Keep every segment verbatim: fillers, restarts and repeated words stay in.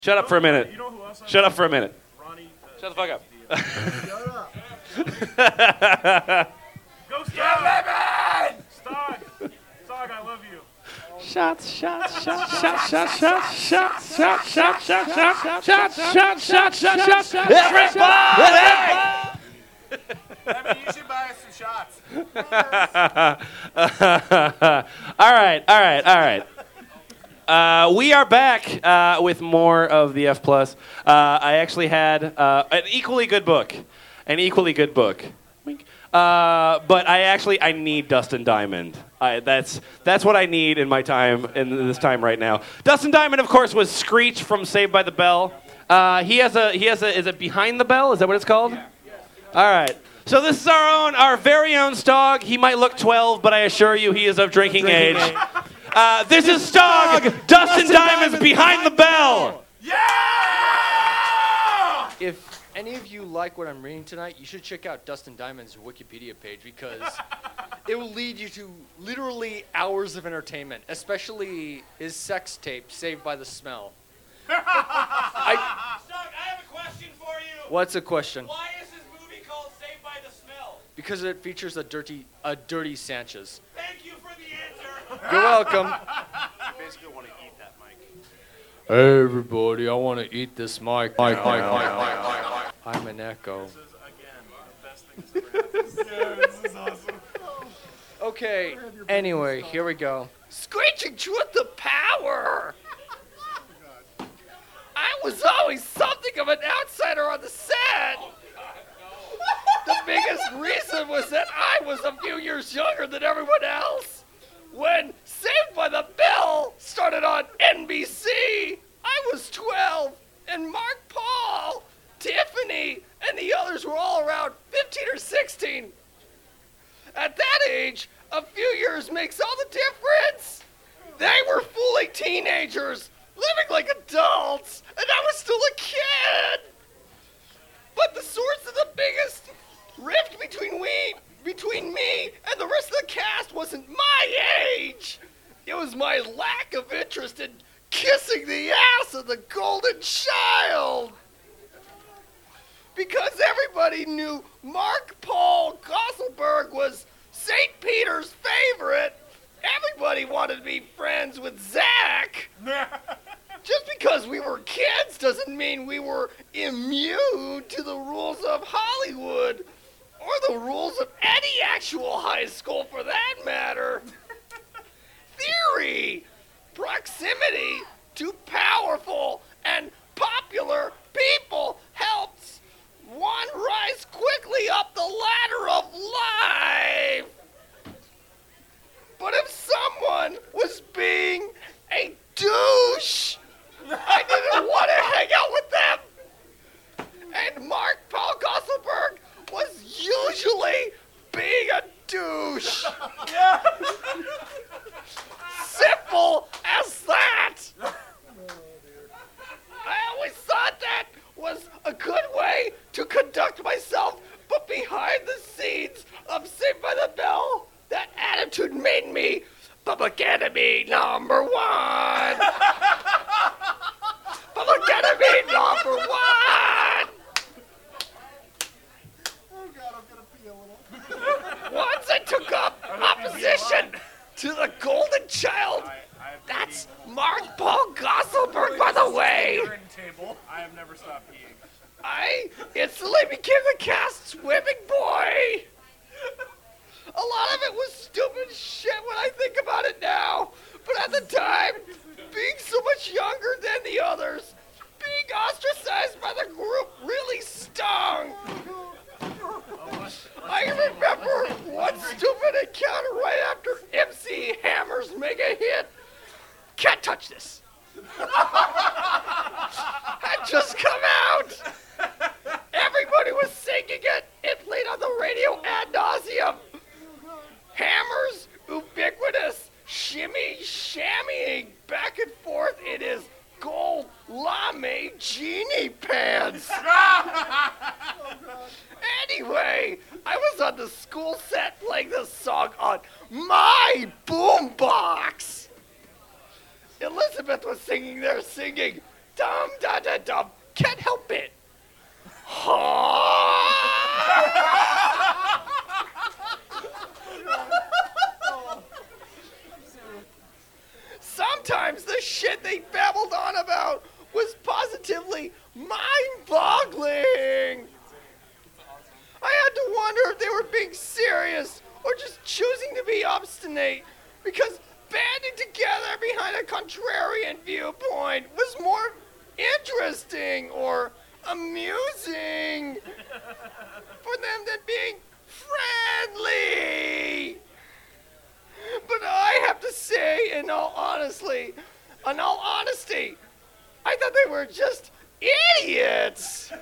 Shut up for a minute. You know who else I Shut love? up for a minute. Ronnie. Uh, Shut the fuck up. Shut up. Go Stog! Stog! Stog, I love you. Shots, shots, shots, shots, shots, shots, shots, shots, shots, shots, shots, shots, shots, shots, shots, shots, everybody! I mean, you should buy us some shots. All right, all right, all right. Uh, we are back uh, with more of the F Plus. Uh, I actually had uh, an equally good book, an equally good book. Wink. Uh, but I actually I need Dustin Diamond. I, that's that's what I need in my time in this time right now. Dustin Diamond, of course, was Screech from Saved by the Bell. Uh, he has a he has a is it Behind the Bell? Is that what it's called? Yeah. All right. So this is our own, our very own Stog. He might look twelve, but I assure you he is of drinking, drinking age. age. Uh, this is Stog, Dustin, Dustin Diamond's Behind the Bell. Yeah! If any of you like what I'm reading tonight, you should check out Dustin Diamond's Wikipedia page because it will lead you to literally hours of entertainment, especially his sex tape, Saved by the Smell. I, Stog, I have a question for you. What's a question? Why is this movie called Saved by the Smell? Because it features a dirty, a dirty Sanchez. Thank you for the answer. You're welcome. Basically want to eat that mic. Hey everybody, I want to eat this mic. Mic, mic, mic, mic, mic. I'm an echo. This is, again, the best thing that's ever happened. Yeah, this is awesome. Okay, anyway, here we go. Screeching truth of power! I was always something of an outsider on the set! The biggest reason was that I was a few years younger than everyone else. When Saved by the Bell started on N B C, I was twelve, and Mark Paul, Tiffany, and the others were all around fifteen or sixteen. At that age, a few years makes all the difference. They were fully teenagers, living like adults, and I was still a kid. But the source of the biggest rift between we, between me and the rest of the cast wasn't my age. It was my lack of interest in kissing the ass of the golden child. Because everybody knew Mark Paul Gosselberg was Saint Peter's favorite, everybody wanted to be friends with Zach. Just because we were kids doesn't mean we were immune to the rules of Hollywood or the rules of any actual high school for that matter. Theory, proximity to powerful and popular people helps one rise quickly up the ladder of life. But if someone was being a douche, I didn't want to hang out with them. And Mark Paul Gosselberg was usually being a douche. Simple as that. I always thought that was a good way to conduct myself, but behind the scenes of Saved by the Bell, that attitude made me public enemy number one. Public enemy number one. Oh, God, I'm going to pee a little. Once I took up opposition to the golden child, I, I have that's Mark Paul Gosselberg, by the way. urine table. I have never stopped peeing. I instantly became the cast's whipping boy. A lot of it was stupid shit when I think about it now. But at the time, being so much younger than the others, being ostracized by the group really stung. I remember one stupid encounter right after M C Hammer's mega hit. Can't touch this. Had just come out. Everybody was singing it. It played on the radio ad nauseum. Hammer's ubiquitous shimmy shammying back and forth in his gold lame genie pants. Anyway, I was on the school set playing this song on my boombox. Elizabeth was singing there, singing, dum da da dum. Can't help it. Sometimes the shit they babbled on about was positively mind-boggling. I had to wonder if they were being serious or just choosing to be obstinate, because banding together behind a contrarian viewpoint was more interesting or amusing for them than being friendly. But I have to say, in all honestly, in all honesty, I thought they were just idiots.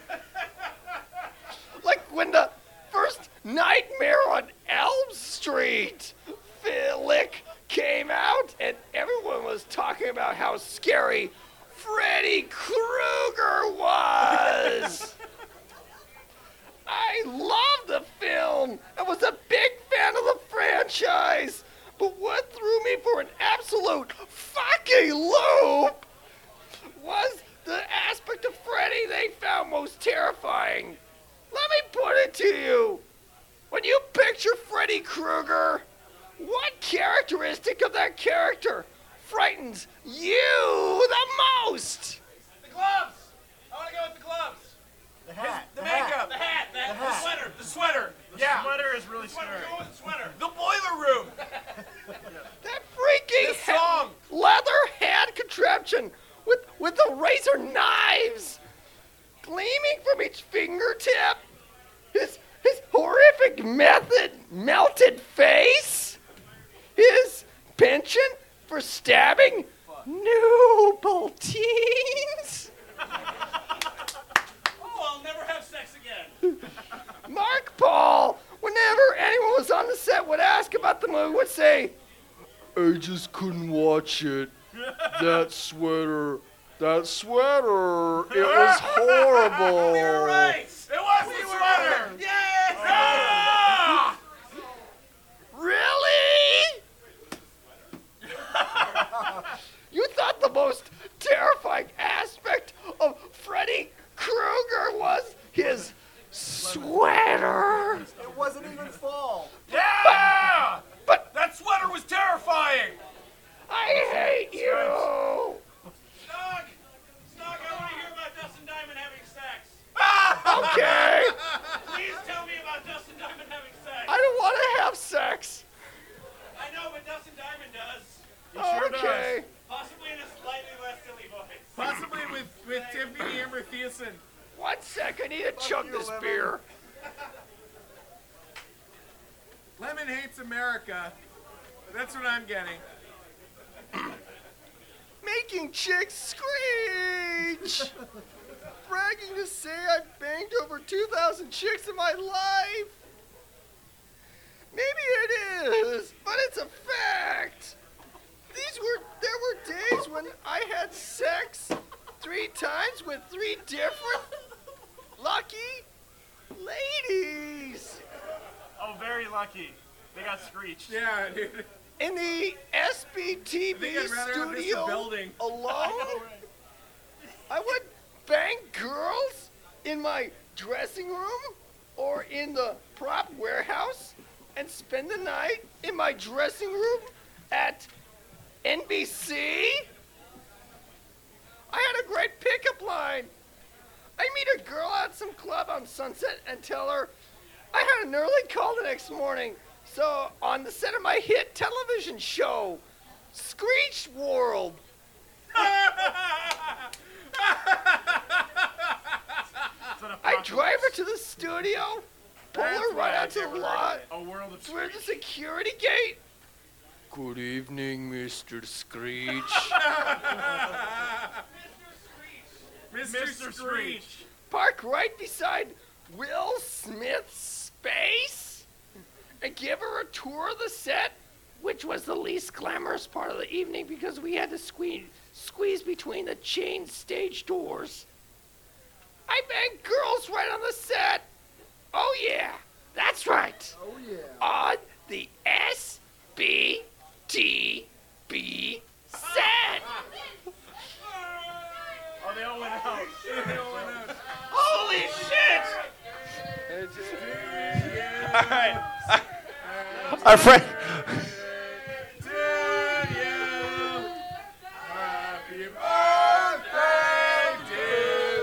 Like when the first Nightmare on Elm Street flick came out and everyone was talking about how scary Freddy Krueger was. I loved the film and was a big fan of the franchise. But what threw me for an absolute fucking loop was the aspect of Freddy they found most terrifying. Let me put it to you. When you picture Freddy Krueger, what characteristic of that character frightens you the most? The gloves. I want to go with the gloves. The hat. The, the makeup. hat. The hat. The, The the hat. sweater. The sweater. The yeah. sweater is really Sweater. scary. Go with the sweater. The boiler room. That freaking This song. leather hand contraption with with the razor knives gleaming from each fingertip. His his horrific method melted face. His penchant for stabbing noble teens. Oh, I'll never have sex again. Mark Paul, whenever anyone was on the set would ask about the movie, would say, I just couldn't watch it. That sweater, that sweater, it was horrible. You're right. It was the sweater. Yes. Ah! Really? You thought the most terrifying aspect of Freddy Krueger was his sweater? It wasn't even fall. Yeah. But That sweater was terrifying. I hate you. Snug. Snug, I want to hear about Dustin Diamond having sex. Okay. Please tell me about Dustin Diamond having sex. I don't want to have sex. I know, but Dustin Diamond does. Okay. Possibly in a slightly less silly voice. Possibly with, with Tiffany Amber Thiessen. One sec, I need to chug you, this Lemon. beer. Lemon hates America. That's what I'm getting. Making chicks screech. Bragging to say I've banged over two thousand chicks in my life. Maybe it is, but it's a fact. These were, there were days when I had sex three times with three different lucky ladies. Oh, very lucky. They got screeched. Yeah, dude. In the S B T I V think I'd rather have this studio building. alone, I would bang girls in my dressing room or in the prop warehouse and spend the night in my dressing room at N B C. I had a great pickup line. I meet a girl at some club on Sunset and tell her I had an early call the next morning. So on the set of my hit television show, Screech World. I drive her to the studio, pull That's her what right I out to the never lot, A world of through the screech. security gate. Good evening, Mister Screech. Mister Mister Screech. Screech. Park right beside Will Smith's space and give her a tour of the set, which was the least glamorous part of the evening because we had to squeeze, squeeze between the chain stage doors. I banged girls right on the set. Oh yeah, that's right. Oh, yeah. On the S B T B set. Oh, they all went out. They all went out. Holy shit! All right. Our friend. To you. Happy birthday, dear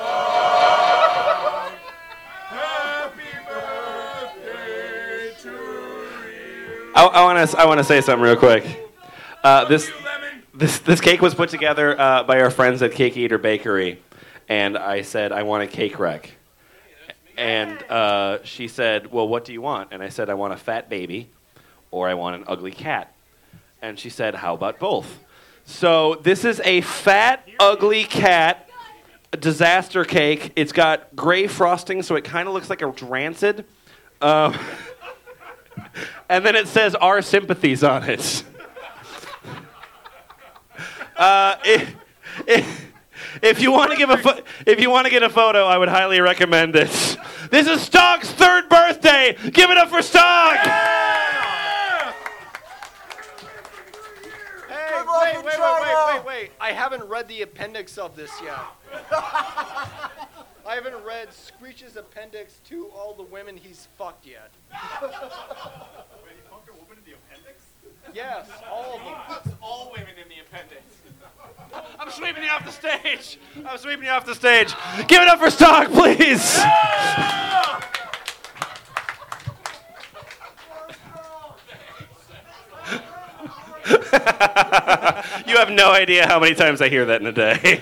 Star. Happy birthday to you. I, I want to. I want to say something real quick. Uh, this Lemon. this this cake was put together uh, by our friends at Cake Eater Bakery, and I said I want a cake wreck, and uh, she said, "Well, what do you want?" And I said, "I want a fat baby, or I want an ugly cat." And she said, "How about both?" So this is a fat, ugly cat disaster cake. It's got gray frosting, so it kind of looks like a rancid. Um, and then it says "Our sympathies" on it. Uh, if, if, if you want to give a fo- if you want to get a photo, I would highly recommend it. This is Stock's third birthday. Give it up for Stock. Hey, Good luck wait, in wait, wait, China. wait, wait, wait. I haven't read the appendix of this yet. I haven't read Screech's appendix to all the women he's fucked yet. Yes, all of them. All women in the appendix. I'm sweeping you off the stage. I'm sweeping you off the stage. Give it up for Stock, please. You have no idea how many times I hear that in a day.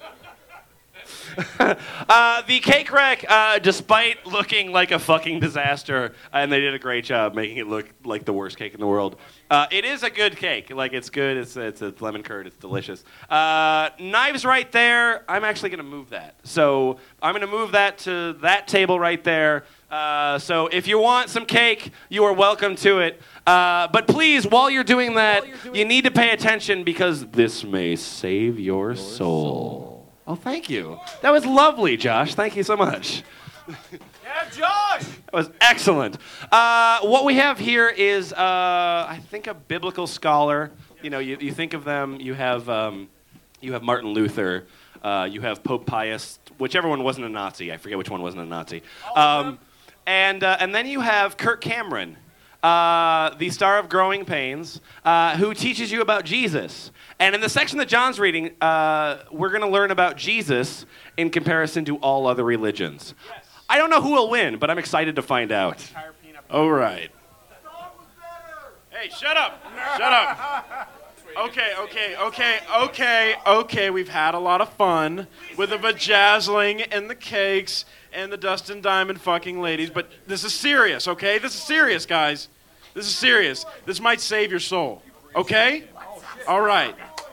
uh, the cake wreck, uh, despite looking like a fucking disaster, and they did a great job making it look like the worst cake in the world, uh, it is a good cake. Like, it's good. It's it's a lemon curd. It's delicious. Uh, knives right there. I'm actually going to move that. So I'm going to move that to that table right there. Uh, so if you want some cake, you are welcome to it. Uh, but please, while you're doing that, you're doing you need to pay attention because this may save your, your soul. soul. Oh, thank you. That was lovely, Josh. Thank you so much. Yeah, Josh. That was excellent. Uh, what we have here is, uh, I think, a biblical scholar. You know, you, you think of them. You have um, you have Martin Luther. Uh, you have Pope Pius, whichever one wasn't a Nazi. I forget which one wasn't a Nazi. Um, and uh, and then you have Kirk Cameron, uh, the star of Growing Pains, uh, who teaches you about Jesus. And in the section that John's reading, uh, we're going to learn about Jesus in comparison to all other religions. Yes. I don't know who will win, but I'm excited to find out. All right. Hey, shut up. Shut up. Okay, okay, okay, okay, okay. We've had a lot of fun with the vajazzling and the cakes and the Dustin Diamond fucking ladies, but this is serious, okay? This is serious, guys. This is serious. This might save your soul, okay? All right.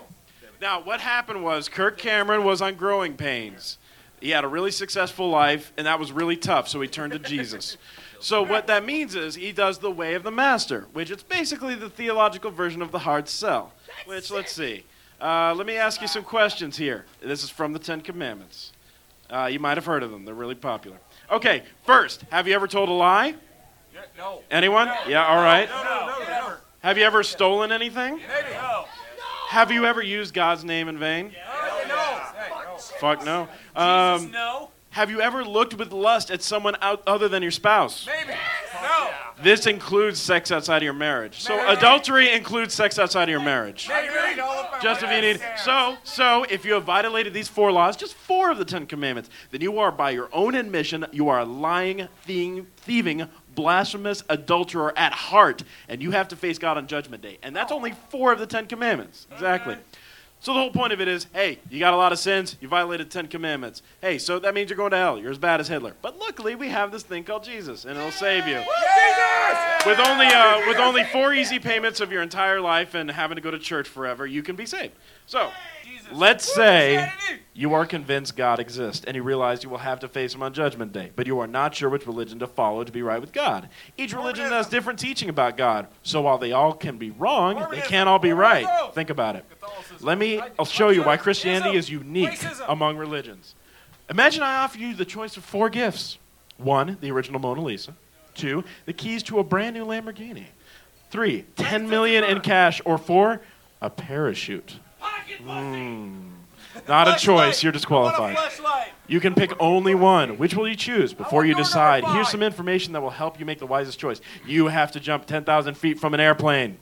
Now, what happened was Kirk Cameron was on Growing Pains. He had a really successful life, and that was really tough, so he turned to Jesus. So what that means is he does the way of the master, which is basically the theological version of the hard sell, which, let's see. Uh, let me ask you some questions here. This is from the Ten Commandments. Uh, you might have heard of them. They're really popular. Okay, first, have you ever told a lie? Yeah, no. Anyone? Yeah, all right. No, no, no, never. Have you ever stolen anything? Maybe. No. Have you ever used God's name in vain? Hey, no. Hey, no. Fuck no. Um, Jesus, no. Have you ever looked with lust at someone out other than your spouse? Maybe. No. This includes sex outside of your marriage. So Maybe. adultery includes sex outside of your marriage. Maybe. All of my Just if you ways. need. So, so if you have violated these four laws, just four of the Ten Commandments, then you are, by your own admission, you are a lying, thieving, thieving, blasphemous adulterer at heart, and you have to face God on Judgment Day. And that's only four of the Ten Commandments. Exactly. So the whole point of it is, hey, you got a lot of sins, you violated Ten Commandments. Hey, so that means you're going to hell. You're as bad as Hitler. But luckily, we have this thing called Jesus, and it'll save you. Jesus! With only uh, with only four easy payments of your entire life and having to go to church forever, you can be saved. So, let's say you are convinced God exists, and you realize you will have to face him on Judgment Day, but you are not sure which religion to follow to be right with God. Each religion has different teaching about God, so while they all can be wrong, they can't all be right. Think about it. Let me, I'll show you why Christianity is unique among religions. Imagine I offer you the choice of four gifts. One, the original Mona Lisa. Two, the keys to a brand new Lamborghini. Three, ten million in cash. Or four, a parachute. Mm. Not a Fleshlight. choice. You're I disqualified. want a fleshlight. You can pick only one. Which will you choose before want you door decide? number Here's five. some information that will help you make the wisest choice. You have to jump ten thousand feet from an airplane.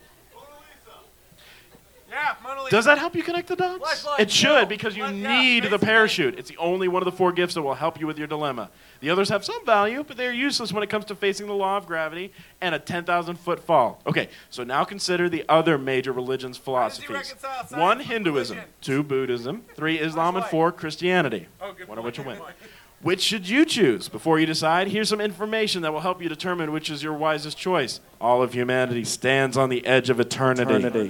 Yeah, Mona Lisa. Does that help you connect the dots? Flashlight, It should, no. because you Flash- yeah, need the basically. parachute. It's the only one of the four gifts that will help you with your dilemma. The others have some value, but they're useless when it comes to facing the law of gravity and a ten thousand foot fall. Okay, so now consider the other major religions' philosophies. reconcile science One, with Hinduism. religion? Two, Buddhism. Three, Islam. And Flashlight. four, Christianity. Oh, good Wonder point, which will good win. point. Which should you choose? Before you decide, here's some information that will help you determine which is your wisest choice. All of humanity stands on the edge of eternity.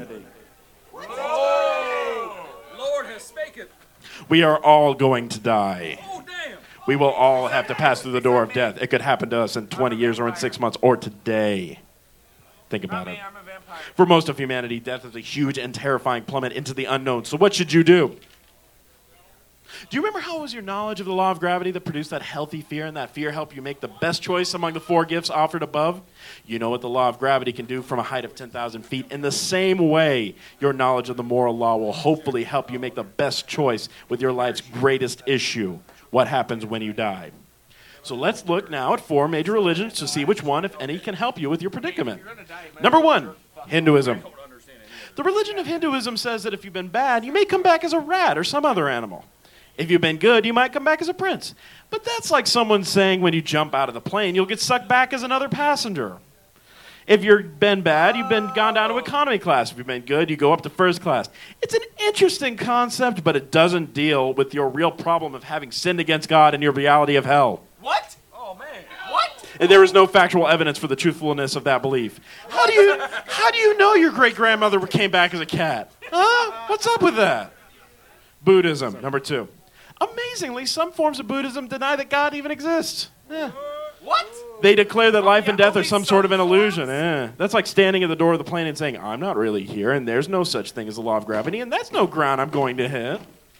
Lord has spoken. We are all going to die. Oh, damn. We will all have to pass through the door of death. It could happen to us in twenty years or in six months or today. Think Not about me, it. I'm a vampire. For most of humanity, death is a huge and terrifying plummet into the unknown. So what should you do? Do you remember how it was your knowledge of the law of gravity that produced that healthy fear, and that fear helped you make the best choice among the four gifts offered above? You know what the law of gravity can do from a height of ten thousand feet. In the same way, your knowledge of the moral law will hopefully help you make the best choice with your life's greatest issue: what happens when you die. So let's look now at four major religions to see which one, if any, can help you with your predicament. Number one, Hinduism. The religion of Hinduism says that if you've been bad, you may come back as a rat or some other animal. If you've been good, you might come back as a prince. But that's like someone saying when you jump out of the plane, you'll get sucked back as another passenger. If you've been bad, you've been gone down to economy class. If you've been good, you go up to first class. It's an interesting concept, but it doesn't deal with your real problem of having sinned against God and your reality of hell. What? Oh, man. What? And there is no factual evidence for the truthfulness of that belief. How do you how do you know your great grandmother came back as a cat? Huh? What's up with that? Buddhism, number two. Amazingly, some forms of Buddhism deny that God even exists. Eh. What? They declare that life and death are only some sort of an some illusion. Eh. That's like standing at the door of the plane and saying, I'm not really here, and there's no such thing as the law of gravity, and that's no ground I'm going to hit.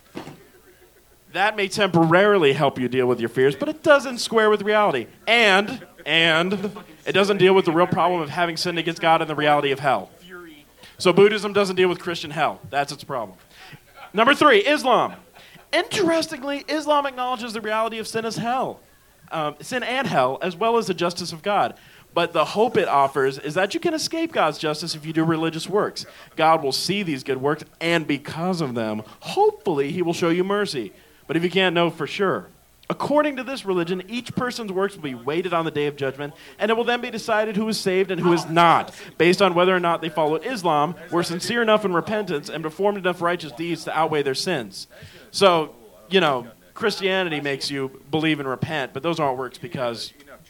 That may temporarily help you deal with your fears, but it doesn't square with reality. And, and, it doesn't deal with the real problem of having sinned against God and the reality of hell. So Buddhism doesn't deal with Christian hell. That's its problem. Number three, Islam. Interestingly, Islam acknowledges the reality of sin as hell. Um, sin and hell, as well as the justice of God. But the hope it offers is that you can escape God's justice if you do religious works. God will see these good works, and because of them, hopefully he will show you mercy. But if you can't know for sure, according to this religion, each person's works will be weighted on the day of judgment, and it will then be decided who is saved and who is not, based on whether or not they followed Islam, were sincere enough in repentance, and performed enough righteous deeds to outweigh their sins. So, you know, Christianity makes you believe and repent, but those aren't works because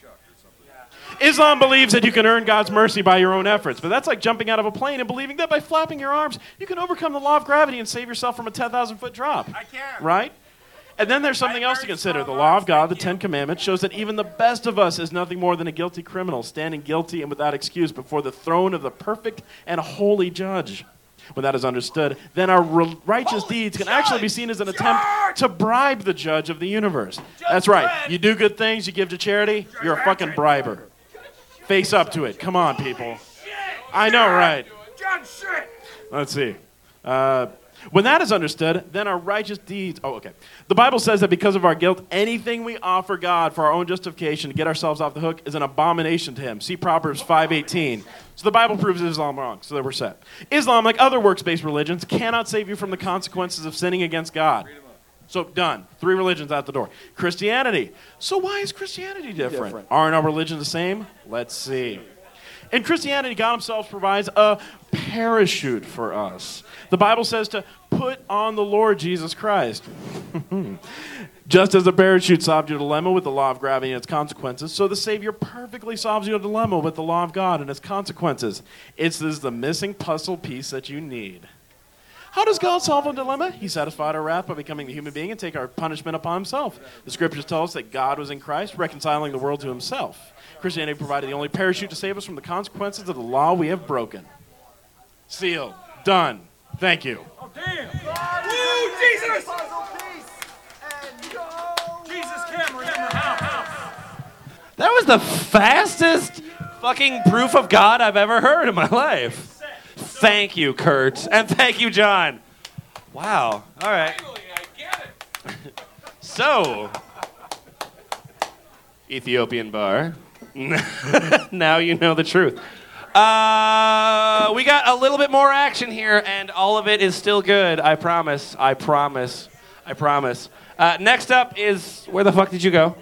Islam believes that you can earn God's mercy by your own efforts, but that's like jumping out of a plane and believing that by flapping your arms, you can overcome the law of gravity and save yourself from a ten thousand foot drop. I can't. Right? And then there's something else to consider. The law of God, the Ten Commandments, shows that even the best of us is nothing more than a guilty criminal, standing guilty and without excuse before the throne of the perfect and holy judge. When that is understood, then our re- righteous Holy deeds can judge! actually be seen as an attempt to bribe the judge of the universe. That's right. Dredd! You do good things, you give to charity, you're a fucking briber. Face up to it. Come on, people. I know, right? John shit. Let's see. Uh, when that is understood, then our righteous deeds... Oh, okay. The Bible says that because of our guilt, anything we offer God for our own justification to get ourselves off the hook is an abomination to him. See Proverbs five eighteen. So the Bible proves Islam wrong, so that we're set. Islam, like other works-based religions, cannot save you from the consequences of sinning against God. So done. Three religions out the door. Christianity. So why is Christianity different? different. Aren't our religions the same? Let's see. In Christianity, God himself provides a parachute for us. The Bible says to put on the Lord Jesus Christ. Just as the parachute solved your dilemma with the law of gravity and its consequences, so the Savior perfectly solves your dilemma with the law of God and its consequences. It's this the missing puzzle piece that you need. How does God solve a dilemma? He satisfied our wrath by becoming the human being and take our punishment upon himself. The scriptures tell us that God was in Christ, reconciling the world to himself. Christianity provided the only parachute to save us from the consequences of the law we have broken. Sealed. Done. Thank you. Oh, damn. Woo, Jesus! Puzzle piece. And go. Jesus, camera, camera, how, how? That was the fastest fucking proof of God I've ever heard in my life. Thank you, Kurt. And thank you, John. Wow. All right. Finally, I get it. So, Ethiopian bar. Now you know the truth. Uh, we got a little bit more action here, and all of it is still good. I promise. I promise. I promise. Uh, next up is where the fuck did you go?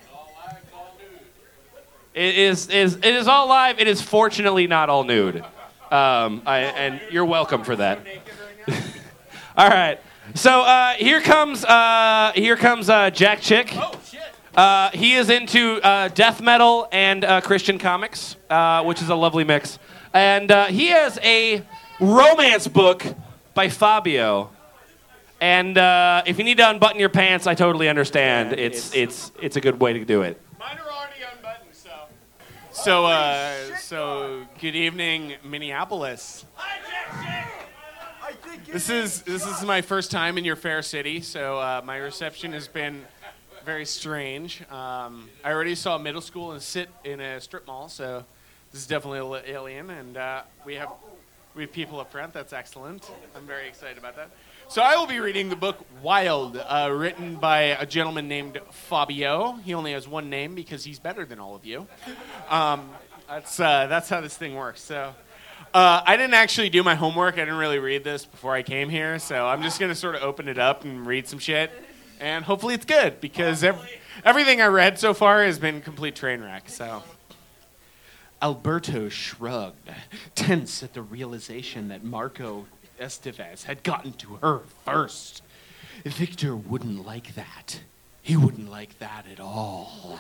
It is is it is all live. It is fortunately not all nude, um, I, and you're welcome for that. All right. So uh, here comes uh, here comes uh, Jack Chick. Oh, shit. Uh, he is into uh, death metal and uh, Christian comics, uh, which is a lovely mix. And uh, he has a romance book by Fabio. And uh, if you need to unbutton your pants, I totally understand. Yeah, it's it's it's a good way to do it. Mine are already unbuttoned, so. So, uh, so good evening, Minneapolis. Hi, Jack Chick. I think This is this is my first time in your fair city, so uh, my reception has been very strange. Um, I already saw middle school and sit in a strip mall, so this is definitely a little alien, and uh, we have we have people up front. That's excellent. I'm very excited about that. So I will be reading the book Wild, uh, written by a gentleman named Fabio. He only has one name because he's better than all of you. Um, that's uh, that's how this thing works. So. Uh, I didn't actually do my homework. I didn't really read this before I came here, so I'm just going to sort of open it up and read some shit. And hopefully it's good, because ev- everything I read so far has been complete train wreck, so. Alberto shrugged, tense at the realization that Marco Estevez had gotten to her first. Victor wouldn't like that. He wouldn't like that at all.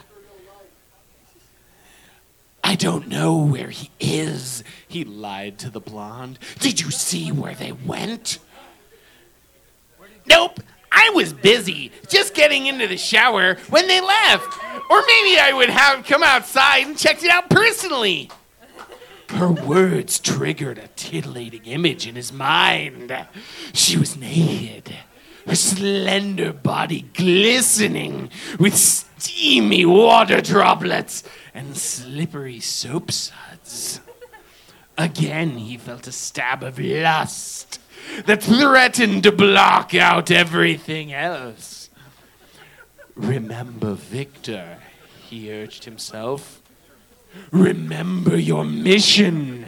I don't know where he is, he lied to the blonde. Did you see where they went? Nope, I was busy just getting into the shower when they left. Or maybe I would have come outside and checked it out personally. Her words triggered a titillating image in his mind. She was naked, her slender body glistening with steamy water droplets and slippery soap suds. Again, he felt a stab of lust that threatened to block out everything else. Remember Victor, he urged himself. Remember your mission.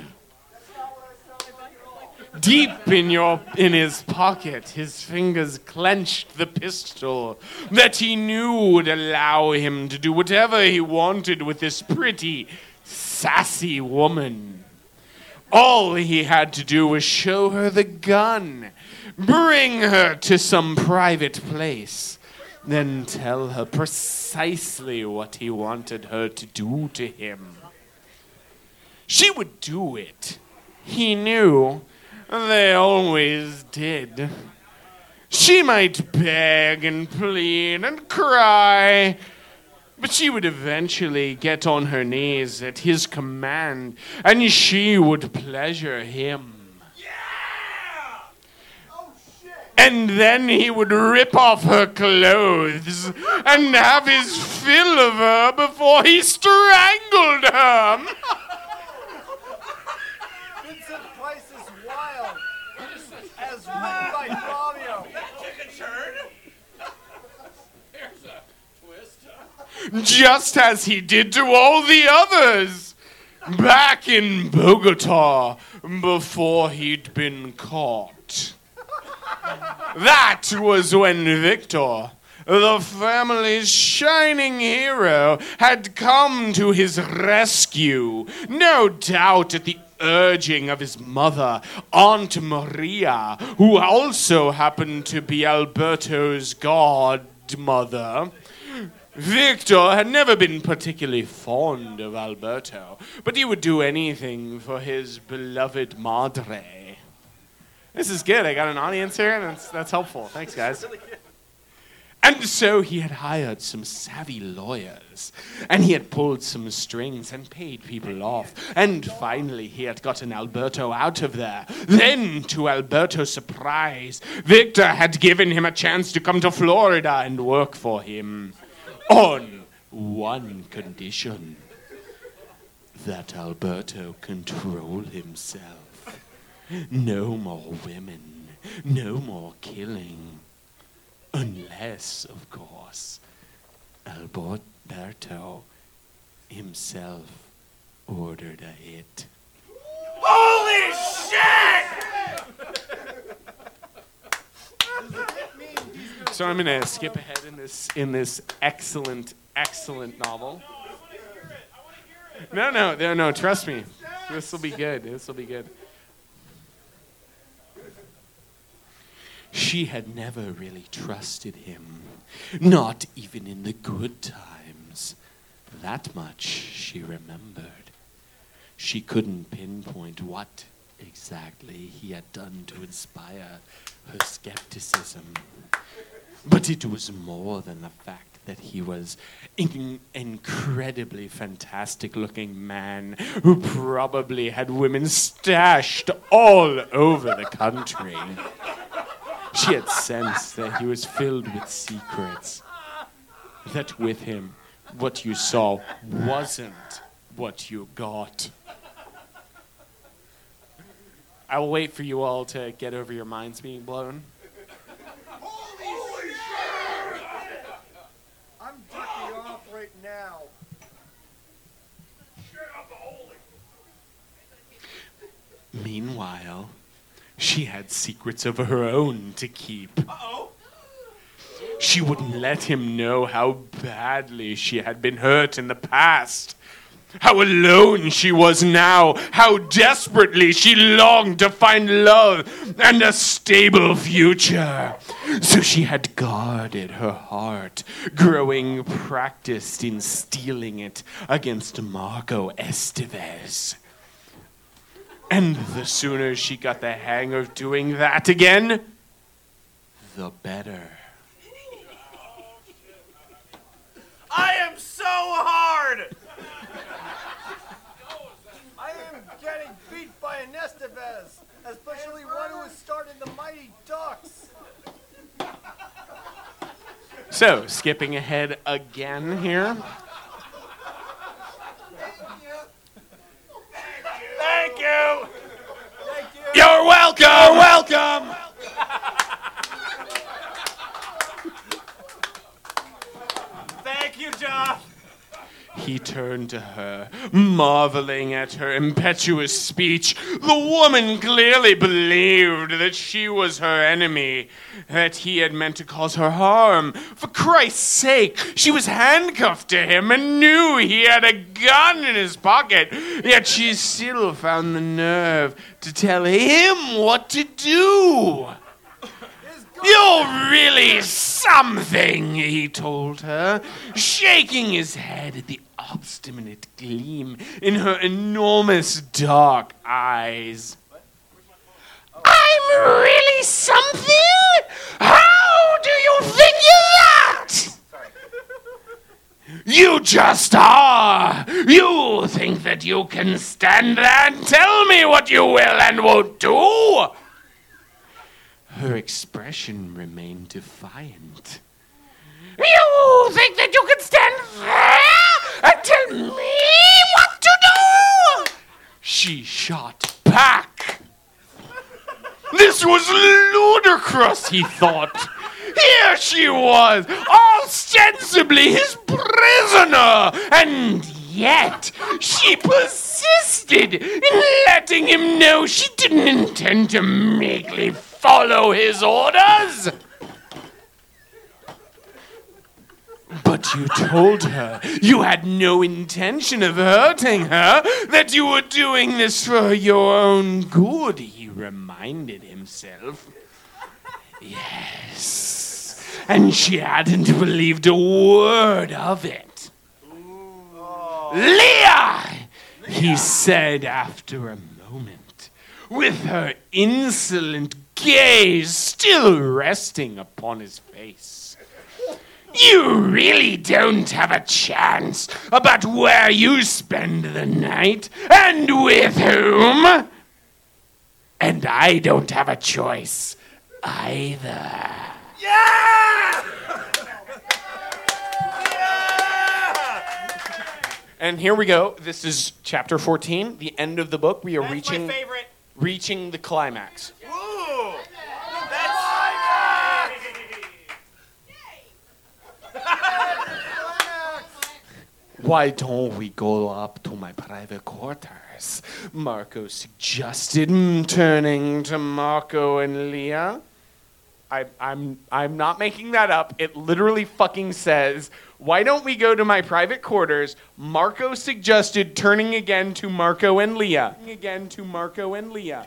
Deep in your in his pocket, his fingers clenched the pistol that he knew would allow him to do whatever he wanted with this pretty, sassy woman. All he had to do was show her the gun, bring her to some private place, then tell her precisely what he wanted her to do to him. She would do it. He knew. They always did. She might beg and plead and cry, but she would eventually get on her knees at his command, and she would pleasure him. Yeah! Oh shit! And then he would rip off her clothes and have his fill of her before he strangled her. Vincent Price is wild. As written by Fabio. Chicken turd. There's a twist. Just as he did to all the others back in Bogota before he'd been caught. That was when Victor, the family's shining hero, had come to his rescue, no doubt at the urging of his mother, Aunt Maria, who also happened to be Alberto's godmother. Victor had never been particularly fond of Alberto, but he would do anything for his beloved madre. This is good. I got an audience here, and that's, that's helpful. Thanks, guys. And so he had hired some savvy lawyers, and he had pulled some strings and paid people off, and finally he had gotten Alberto out of there. Then, to Alberto's surprise, Victor had given him a chance to come to Florida and work for him. On one condition, that Alberto control himself. No more women, No more killing. Unless, of course, Alberto himself ordered a hit. Holy shit! So I'm gonna skip ahead in this in this excellent, excellent novel. No, no, no, no. Trust me, this will be good. This will be good. She had never really trusted him, not even in the good times. That much she remembered. She couldn't pinpoint what exactly he had done to inspire her skepticism. But it was more than the fact that he was an incredibly fantastic-looking man who probably had women stashed all over the country. She had sensed that he was filled with secrets, that with him, what you saw wasn't what you got. I will wait for you all to get over your minds being blown. Holy shit! I'm jerking off right now. Meanwhile, she had secrets of her own to keep. Uh-oh. She wouldn't let him know how badly she had been hurt in the past. How alone she was now. How desperately she longed to find love and a stable future. So she had guarded her heart, growing practiced in stealing it against Marco Estevez. And the sooner she got the hang of doing that again, the better. I am so hard! I am getting beat by an Estevez, especially one who has starred in the Mighty Ducks. So, skipping ahead again here. Thank you! Thank you. You're welcome! You're welcome! Thank you, Joff! He turned to her, marveling at her impetuous speech. The woman clearly believed that she was her enemy, that he had meant to cause her harm. For Christ's sake, she was handcuffed to him and knew he had a gun in his pocket, yet she still found the nerve to tell him what to do. You're really something, he told her, shaking his head at the obstinate gleam in her enormous dark eyes. I'm really something? How do you figure that? You just are. You think that you can stand there and tell me what you will and won't do? Her expression remained defiant. You think that you can stand there and tell me what to do? She shot back. This was ludicrous, he thought. Here she was, ostensibly his prisoner, and yet she persisted in letting him know she didn't intend to meekly follow his orders. But you told her you had no intention of hurting her, that you were doing this for your own good, he reminded himself. Yes, and she hadn't believed a word of it. Leah, he said after a moment, with her insolent gaze still resting upon his face. You really don't have a chance about where you spend the night and with whom. And I don't have a choice either. Yeah! And here we go. This is chapter fourteen, the end of the book. We are That's reaching my favorite. reaching the climax. Ooh! Why don't we go up to my private quarters? Marco suggested, mm, turning to Marco and Leah. I, I'm, I'm not making that up. It literally fucking says, why don't we go to my private quarters? Marco suggested, turning again to Marco and Leah. Again to Marco and Leah.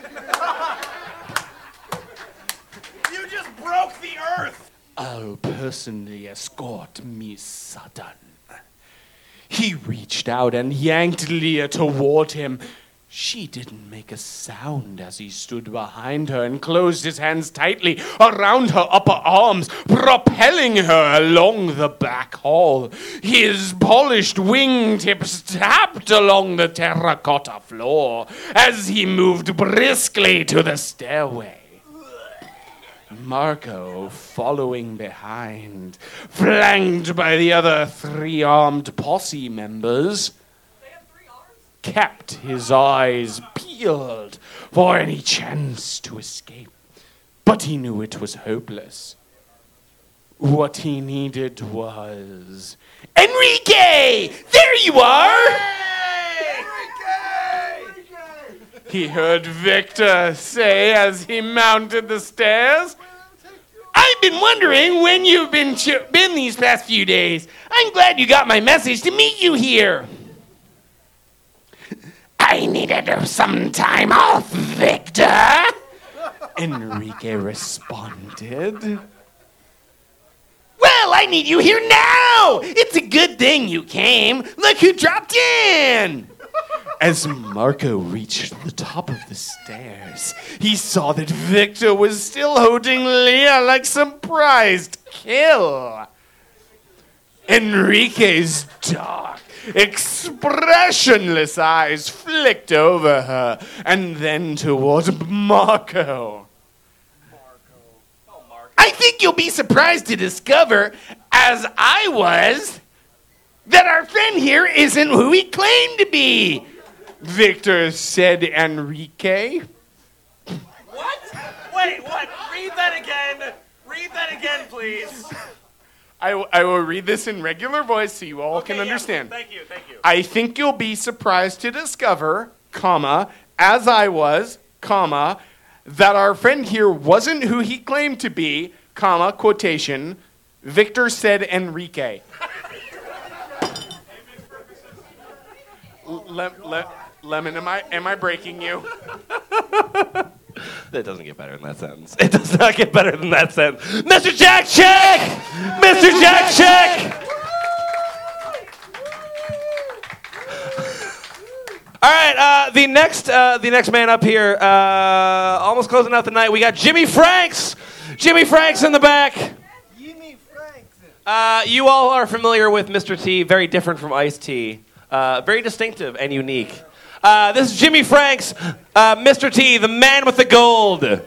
You just broke the earth! I'll personally escort Miss Sutton. He reached out and yanked Leah toward him. She didn't make a sound as he stood behind her and closed his hands tightly around her upper arms, propelling her along the back hall. His polished wingtips tapped along the terracotta floor as he moved briskly to the stairway. Marco, following behind, flanked by the other three-armed posse members, kept his eyes peeled for any chance to escape. But he knew it was hopeless. What he needed was... Enrique! There you are! Enrique! He heard Victor say as he mounted the stairs. I've been wondering when you've been, ch- been these past few days. I'm glad you got my message to meet you here. I needed some time off, Victor. Enrique responded. Well, I need you here now. It's a good thing you came. Look who dropped in. As Marco reached the top of the stairs, he saw that Victor was still holding Leah like some prized kill. Enrique's dark, expressionless eyes flicked over her and then toward Marco. I think you'll be surprised to discover, as I was, that our friend here isn't who he claimed to be, Victor said Enrique. What? Wait, what? Read that again. Read that again, please. I, w- I will read this in regular voice so you all Okay, can yeah, understand. Thank you, thank you. I think you'll be surprised to discover, comma, as I was, comma, that our friend here wasn't who he claimed to be, comma, quotation, Victor said Enrique. Le- le- Lemon, am I, am I breaking you? That doesn't get better than that sentence. It does not get better than that sentence. Mister Jack Check! Mister Jack Check! All right, uh, the next uh, the next man up here, uh, almost closing out the night, we got Jimmy Franks. Jimmy Franks in the back. Jimmy Franks. Uh, you all are familiar with Mister T, very different from Ice-T. Uh, very distinctive and unique. Uh, this is Jimmy Franks, uh, Mister T, the man with the gold. Hey,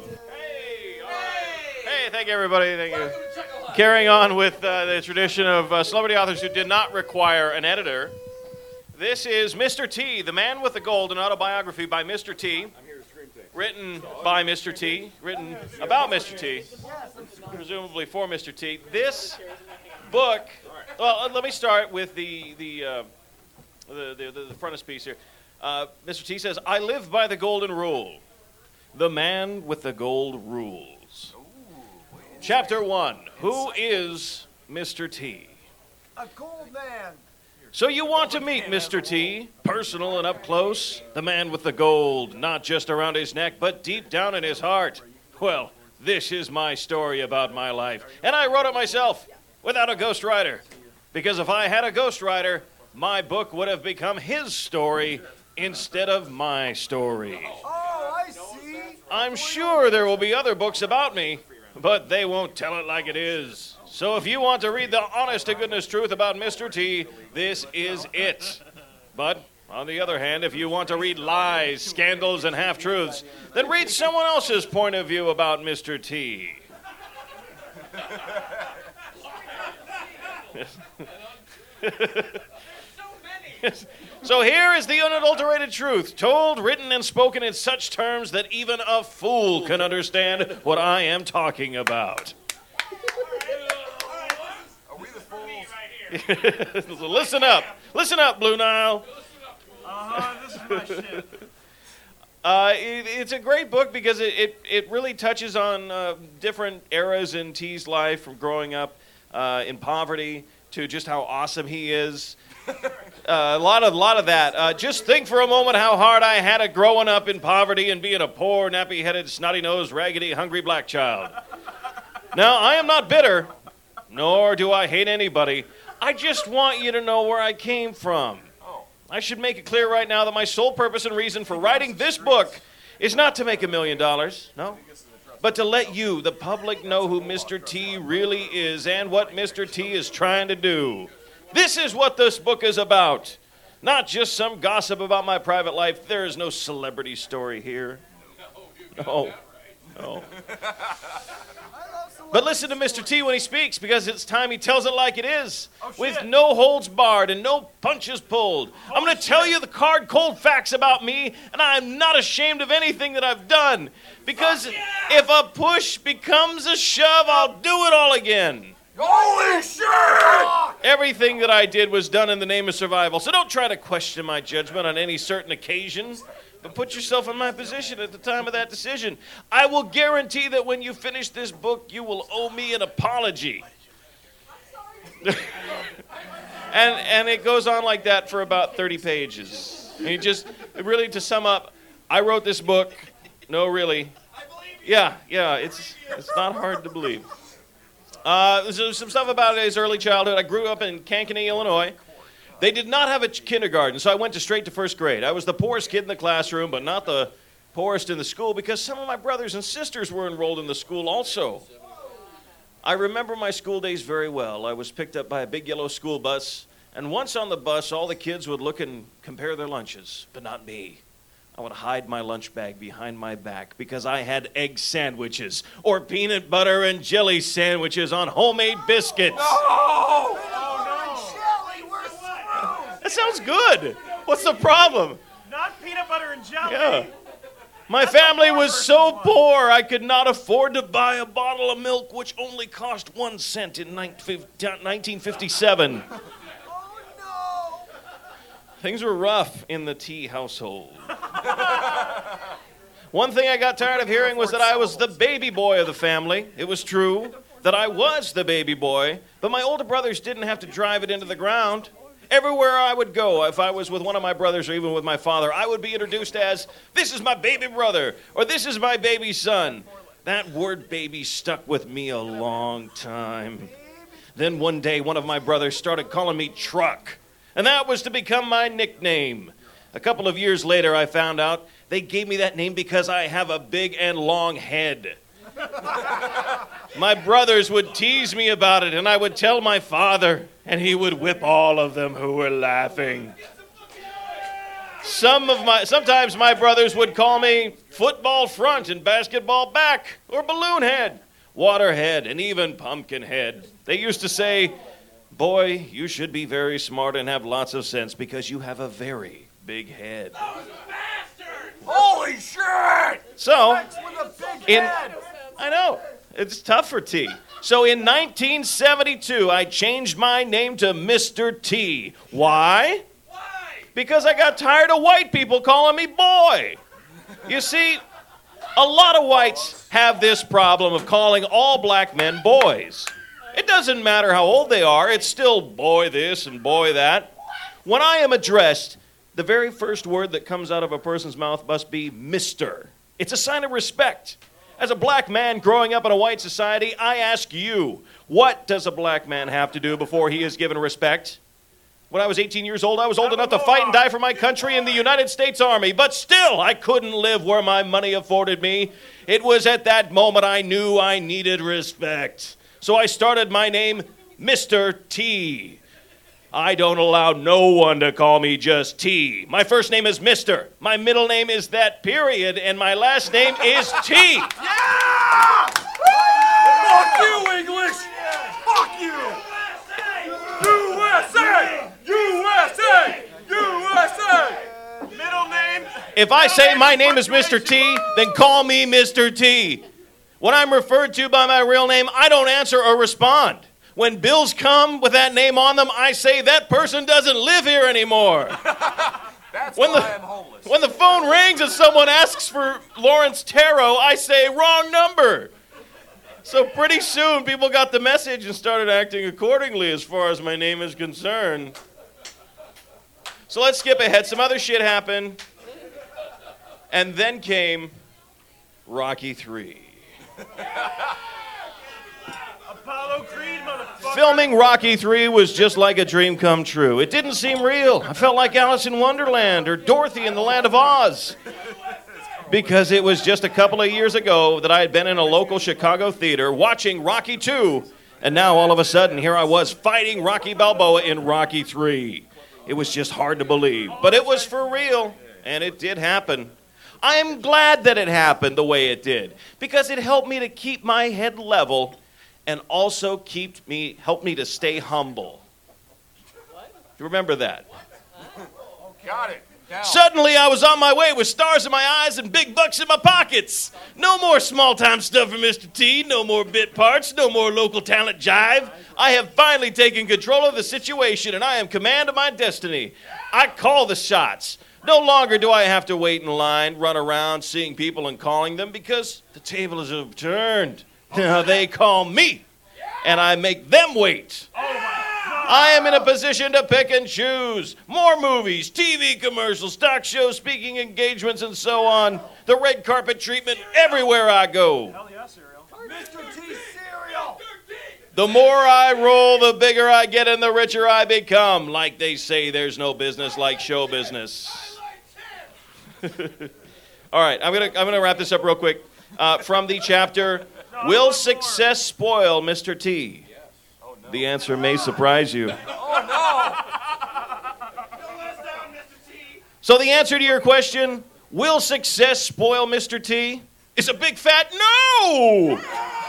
thank you, everybody. Thank you. Carrying on with uh, the tradition of uh, celebrity authors who did not require an editor, this is Mister T, the man with the gold, an autobiography by Mister T, written by Mister T, written about Mister T, presumably for Mister T. This book, well, let me start with the the uh, the, the, the frontispiece here. Uh, Mister T says, I live by the golden rule. The man with the gold rules. Chapter one. Who is Mister T? A gold man. So you want to meet Mister T, personal and up close? The man with the gold, not just around his neck, but deep down in his heart. Well, this is my story about my life. And I wrote it myself, without a ghostwriter. Because if I had a ghostwriter, my book would have become his story instead of my story. Oh, I see. I'm sure there will be other books about me, but they won't tell it like it is. So if you want to read the honest-to-goodness truth about Mister T, this is it. But, on the other hand, if you want to read lies, scandals, and half-truths, then read someone else's point of view about Mister T. So here is the unadulterated truth, told, written, and spoken in such terms that even a fool can understand what I am talking about. Are we the fools? here. So listen up. Listen up, Blue Nile. Uh-huh, this is my shit. Uh, it, it's a great book because it, it, it really touches on uh, different eras in T's life, from growing up uh, in poverty to just how awesome he is. Uh, a lot of lot of that. Uh, just think for a moment how hard I had it growing up in poverty and being a poor, nappy-headed, snotty-nosed, raggedy, hungry black child. Now, I am not bitter, nor do I hate anybody. I just want you to know where I came from. I should make it clear right now that my sole purpose and reason for writing this book is not to make a million dollars, no, but to let you, the public, know who Mister T really is and what Mister T is trying to do. This is what this book is about. Not just some gossip about my private life. There is no celebrity story here. No, no. But listen to Mister T when he speaks, because it's time he tells it like it is, Oh, with shit. no holds barred and no punches pulled. I'm going to tell you the hard, cold facts about me, and I'm not ashamed of anything that I've done. Because if a push becomes a shove, I'll do it all again. Holy shit! Everything that I did was done in the name of survival, so don't try to question my judgment on any certain occasion. But put yourself in my position at the time of that decision. I will guarantee that when you finish this book, you will owe me an apology. and and it goes on like that for about thirty pages. And you just, really, to sum up, I wrote this book. No, really. Yeah, yeah, it's it's not hard to believe. Uh, there's some stuff about his early childhood. I grew up in Kankakee, Illinois. They did not have a kindergarten, so I went to straight to first grade. I was the poorest kid in the classroom, but not the poorest in the school, because some of my brothers and sisters were enrolled in the school also. I remember my school days very well. I was picked up by a big yellow school bus, and once on the bus, all the kids would look and compare their lunches, but not me. I would hide my lunch bag behind my back because I had egg sandwiches or peanut butter and jelly sandwiches on homemade biscuits. Oh! That sounds good. What's the problem? Not peanut butter and jelly. Yeah. My family was so poor I could not afford to buy a bottle of milk, which only cost one cent in nineteen fifty-seven. Oh, no! Things were rough in the T household. One thing I got tired of hearing was that I was the baby boy of the family. It was true that I was the baby boy, but my older brothers didn't have to drive it into the ground. Everywhere I would go, if I was with one of my brothers or even with my father, I would be introduced as, "This is my baby brother," or "This is my baby son." That word baby stuck with me a long time. Then one day, one of my brothers started calling me Truck, and that was to become my nickname. A couple of years later, I found out they gave me that name because I have a big and long head. My brothers would tease me about it, and I would tell my father, and he would whip all of them who were laughing. Some of my, sometimes my brothers would call me football front and basketball back, or balloon head, water head, and even pumpkin head. They used to say, "Boy, you should be very smart and have lots of sense because you have a very big head." Holy shit! With So, a big in, head. I know, it's tough for T. So in nineteen seventy-two, I changed my name to Mister T. Why? Why? Because I got tired of white people calling me boy. You see, a lot of whites have this problem of calling all black men boys. It doesn't matter how old they are, it's still boy this and boy that. When I am addressed, the very first word that comes out of a person's mouth must be Mister. It's a sign of respect. As a black man growing up in a white society, I ask you, what does a black man have to do before he is given respect? When I was eighteen years old, I was old enough to fight and die for my country in the United States Army, but still, I couldn't live where my money afforded me. It was at that moment I knew I needed respect. So I started my name Mister T. I don't allow no one to call me just T. My first name is Mister. My middle name is that period, and my last name is T. Yeah! Fuck you, English! Fuck you! U S A! U S A! U S A! Middle name? If I say my name is Mister T, then call me Mister T. When I'm referred to by my real name, I don't answer or respond. When bills come with that name on them, I say that person doesn't live here anymore. That's When why the- I'm homeless. When the phone rings and someone asks for Lawrence Tarot, I say wrong number. So pretty soon, people got the message and started acting accordingly as far as my name is concerned. So let's skip ahead. Some other shit happened. And then came Rocky three. Apollo Creed, motherfucker. Filming Rocky three was just like a dream come true. It didn't seem real. I felt like Alice in Wonderland or Dorothy in the Land of Oz. Because it was just a couple of years ago that I had been in a local Chicago theater watching Rocky two, and now all of a sudden here I was fighting Rocky Balboa in Rocky three. It was just hard to believe, but it was for real, and it did happen. I am glad that it happened the way it did, because it helped me to keep my head level and also keep me helped me to stay humble. You remember that? Got it. Now, Suddenly, I was on my way with stars in my eyes and big bucks in my pockets. No more small-time stuff for Mister T, no more bit parts, no more local talent jive. I have finally taken control of the situation, and I am command of my destiny. I call the shots. No longer do I have to wait in line, run around seeing people and calling them, because the table is overturned. Now they call me, and I make them wait. I am in a position to pick and choose. More movies, T V commercials, talk shows, speaking engagements, and so on. The red carpet treatment everywhere I go. Hell yeah, cereal. Mister T cereal. The more I roll, the bigger I get and the richer I become. Like they say, there's no business like show business. All right, I'm gonna I'm gonna wrap this up real quick. Uh, from the chapter, Will Success Spoil Mister T? The answer may surprise you. So the answer to your question, will success spoil Mister T, is a big fat no!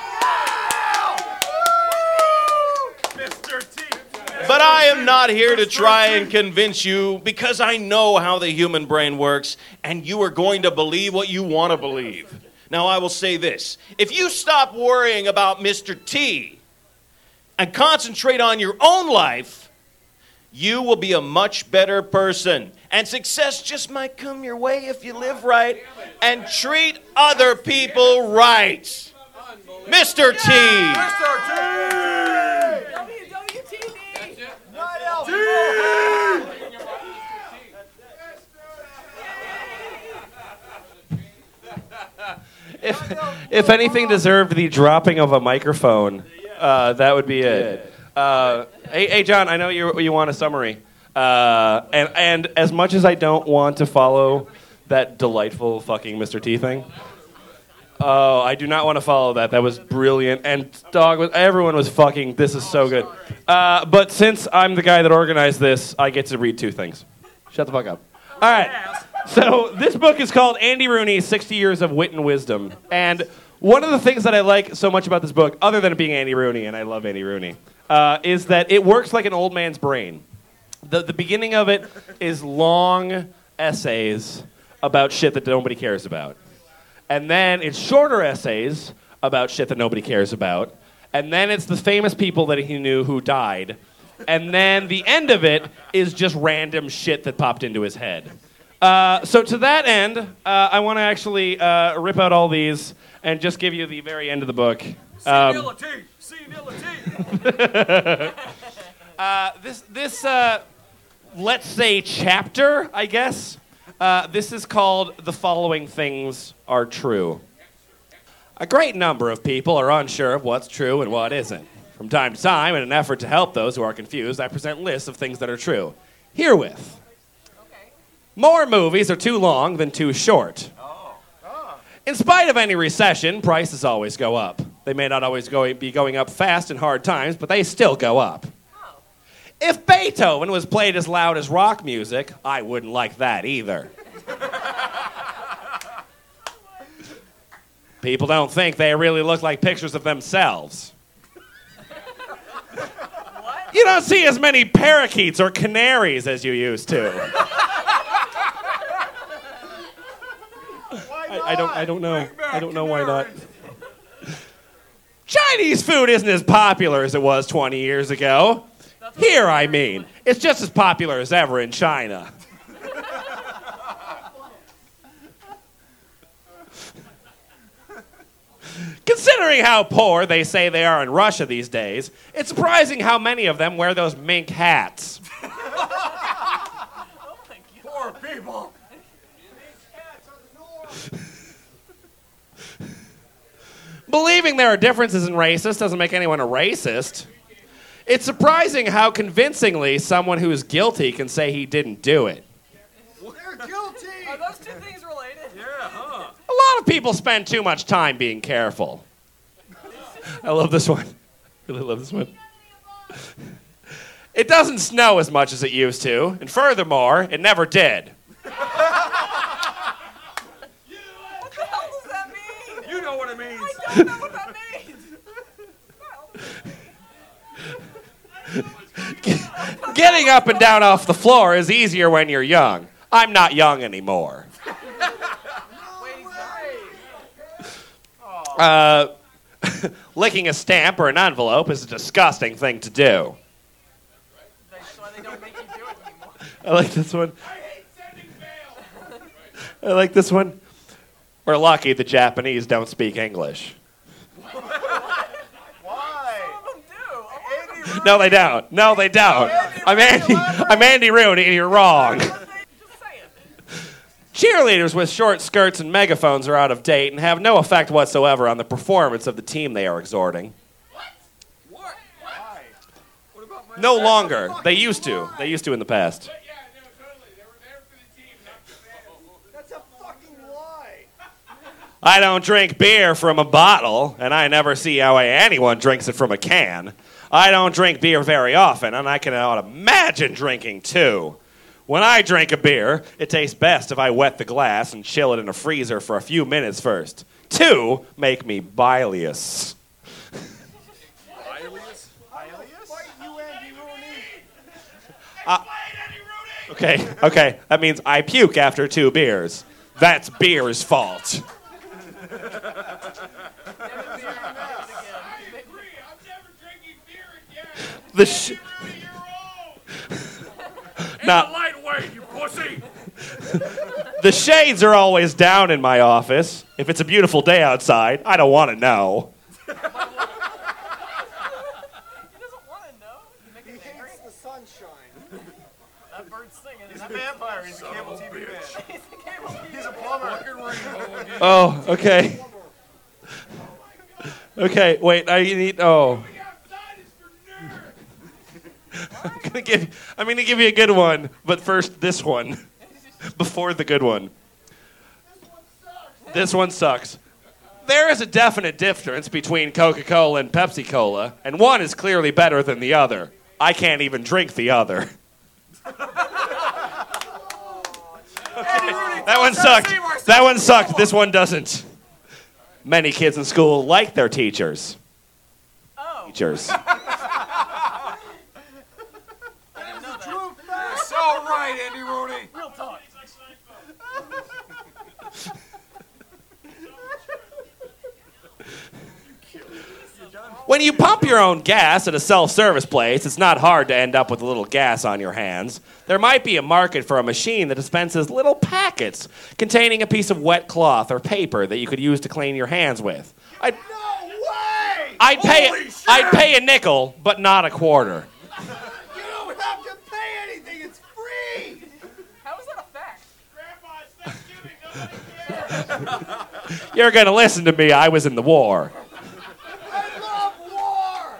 Mister T. But I am not here to try and convince you, because I know how the human brain works, and you are going to believe what you want to believe. Now I will say this, if you stop worrying about Mister T and concentrate on your own life, you will be a much better person. And success just might come your way if you live right and treat other people right. Mister T. Mister T. W W T D. Night Elf. If, if anything deserved the dropping of a microphone, uh, that would be it. Uh, hey, hey, John, I know you you want a summary. Uh, and, and as much as I don't want to follow that delightful fucking Mister T thing, oh, I do not want to follow that. That was brilliant. And dog, was, everyone was fucking, this is so good. Uh, but since I'm the guy that organized this, I get to read two things. Shut the fuck up. All right. So this book is called Andy Rooney, sixty years of Wit and Wisdom. And one of the things that I like so much about this book, other than it being Andy Rooney, and I love Andy Rooney, uh, is that it works like an old man's brain. The, the beginning of it is long essays about shit that nobody cares about. And then it's shorter essays about shit that nobody cares about. And then it's the famous people that he knew who died. And then the end of it is just random shit that popped into his head. Uh, so to that end, uh, I want to actually uh, rip out all these and just give you the very end of the book. Um, uh, this, this uh, let's say, chapter, I guess, uh, this is called The Following Things Are True. A great number of people are unsure of what's true and what isn't. From time to time, in an effort to help those who are confused, I present lists of things that are true. Herewith. More movies are too long than too short. In spite of any recession, prices always go up. They may not always go, be going up fast in hard times, but they still go up. If Beethoven was played as loud as rock music, I wouldn't like that either. People don't think they really look like pictures of themselves. You don't see as many parakeets or canaries as you used to. I, I don't I don't know. I don't know why not. Chinese food isn't as popular as it was twenty years ago. Here, I mean. It's just as popular as ever in China. Considering how poor they say they are in Russia these days, it's surprising how many of them wear those mink hats. Poor people. Believing there are differences in races doesn't make anyone a racist. It's surprising how convincingly someone who is guilty can say he didn't do it. They're guilty. Are those two things related? Yeah, huh? A lot of people spend too much time being careful. I love this one. Really love this one. It doesn't snow as much as it used to, and furthermore, it never did. What the hell does that mean? You know what it means. I don't know what that means. Getting up and down off the floor is easier when you're young. I'm not young anymore. Uh, licking a stamp or an envelope is a disgusting thing to do. That's why they don't make you do it anymore. I like this one. I like this one. We're lucky the Japanese don't speak English. Why? Some of them do. Andy No, they don't. No, they don't. I'm Andy. I'm Andy Rooney, and you're wrong. Just saying. Cheerleaders with short skirts and megaphones are out of date and have no effect whatsoever on the performance of the team they are exhorting. What? Why? What about my No longer. They used to. They used to in the past. That's a fucking lie. I don't drink beer from a bottle, and I never see how anyone drinks it from a can. I don't drink beer very often, and I cannot imagine drinking two. When I drink a beer, it tastes best if I wet the glass and chill it in a freezer for a few minutes first. Two make me bilious. Bilious? Bilious? Fight you, Andy Rooney. Uh, okay, okay, that means I puke after two beers. That's beer's fault. The sh- Now, Lightweight, you pussy! the shades are always down in my office. If it's a beautiful day outside, I don't want to know. He doesn't want to know. You make He him angry. hates the sunshine. That bird's singing. He's a vampire. He's a cable T V man. He's a cable T V. He's a plumber. Oh, okay. Okay, wait, I need, oh. I'm gonna give, I'm gonna give you a good one, but first this one, before the good one. This one sucks. There is a definite difference between Coca-Cola and Pepsi-Cola, and one is clearly better than the other. I can't even drink the other. That one sucked. That one sucked. This one doesn't. Many kids in school like their teachers. Oh. Teachers. So right, Andy Rooney. Real talk. When you pump your own gas at a self-service place, it's not hard to end up with a little gas on your hands. There might be a market for a machine that dispenses little packets containing a piece of wet cloth or paper that you could use to clean your hands with. I'd, No way! I'd pay Holy shit! I'd pay a nickel, but not a quarter. You don't have to pay anything. It's free. How is that a fact? You're gonna listen to me. I was in the war. I love war.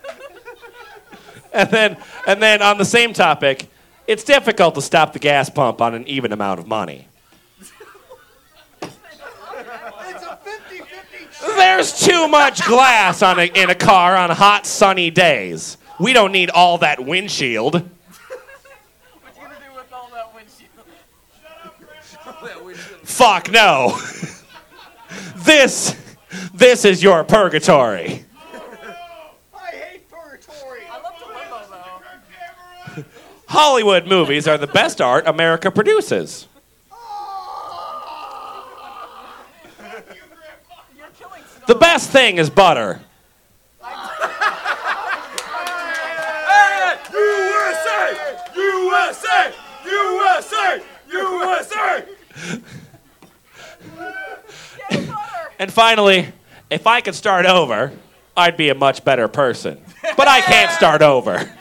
And then, and then on the same topic, it's difficult to stop the gas pump on an even amount of money. It's a fifty-fifty chance. There's too much glass on a, in a car on hot, sunny days. We don't need all that windshield. What you gonna do with all that windshield? Fuck no. This, this is your purgatory. I hate purgatory. I love the limo though. Hollywood movies are the best art America produces. You're killing stuff. The best thing is butter. S A! U S A! U S A! And finally, if I could start over, I'd be a much better person. But I can't start over.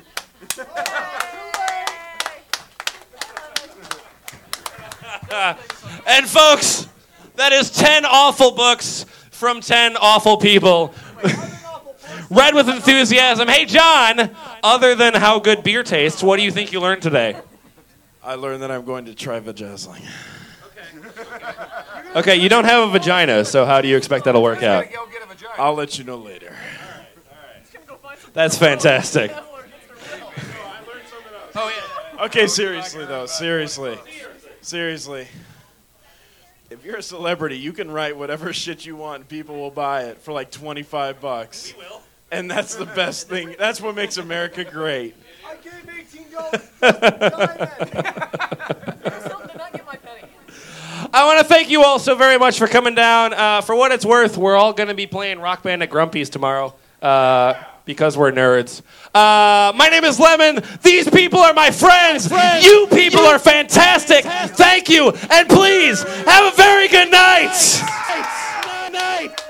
And folks, that is ten awful books from ten awful people. Read with enthusiasm. Hey, John, other than how good beer tastes, what do you think you learned today? I learned that I'm going to try vajazzling. Okay, you don't have a vagina, so how do you expect that'll work out? I'll let you know later. That's fantastic. Okay, seriously though, seriously. Seriously. If you're a celebrity, you can write whatever shit you want and people will buy it for like twenty-five bucks. We will. And that's the best thing. That's what makes America great. I gave eighteen dollars for I want to thank you all so very much for coming down. Uh, for what it's worth, we're all going to be playing Rock Band at Grumpy's tomorrow uh, because we're nerds. Uh, my name is Lemon. These people are my friends. friends. You people you. are fantastic. fantastic. Thank you. And please, have a very good night. Night. night.